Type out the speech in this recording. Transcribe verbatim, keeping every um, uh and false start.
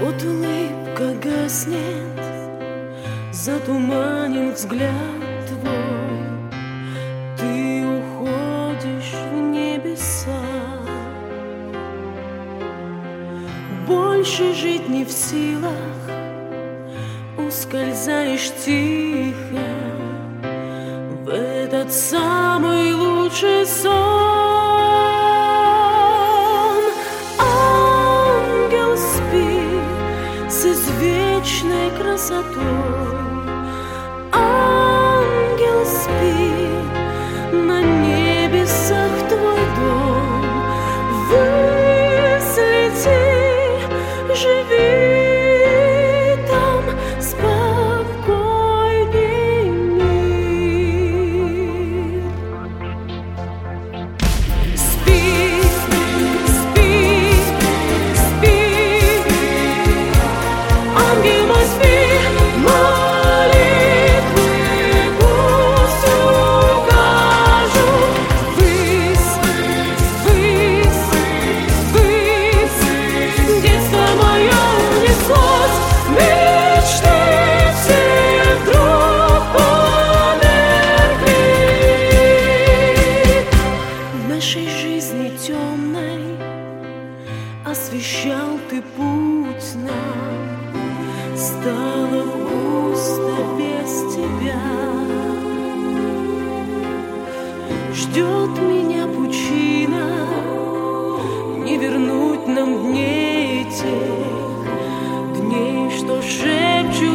Вот улыбка гаснет, затуманен взгляд твой, ты уходишь в небеса. Больше жить не в силах, ускользаешь тихо в этот самый лучший сон. Ангел спит с извечной красотой, ангел спит, на небесах твой дом. Ввысь лети, живи там, спокойней мир. Спи, спи, спи, ангел мой, спи, молитвы пусть укажут. Ввысь, ввысь, ввысь, детство мое унеслось, мечты все вдруг померкли. В нашей жизни темной освещал ты путь нам, стало пусто без тебя. Ждет меня пучина, не вернуть нам дней тех, дней, что шепчут